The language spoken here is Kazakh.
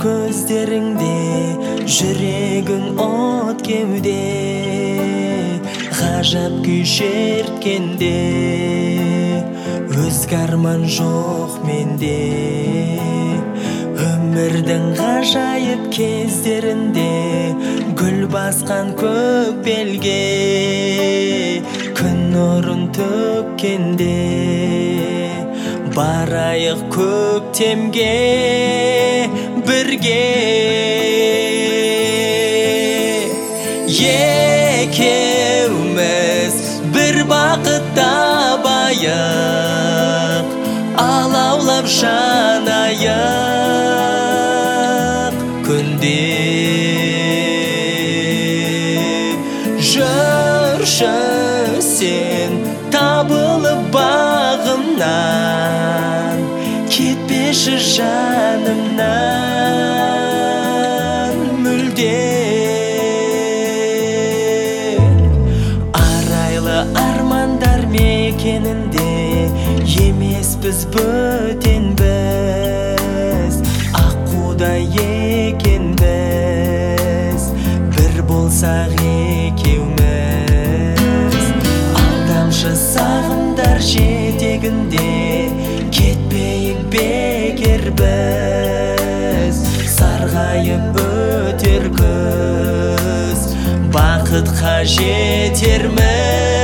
көздеріңде, жүрегің от кеуде, ғажап күй шерткенде, өзге арман жоқ менде. Өмірдің ғажайып кездерінде, гүл басқан көк белге, күн нұрын төккенде, барайық көктемге бірге. Екеуміз бір бақыт табайық, алаулап жанайық күнде. Жүрші сен табылып бағымнан, кетпеші жанымнан мүлде. Арайлы армандар мекенінде емеспіз бөтенбіз, аққудай екенбіз, бір болсақ екеуміз. Алдамшы сағымдар жетегінде, кетпейік бекер біз, сарғайып өтер күз, бақытқа жетерміз.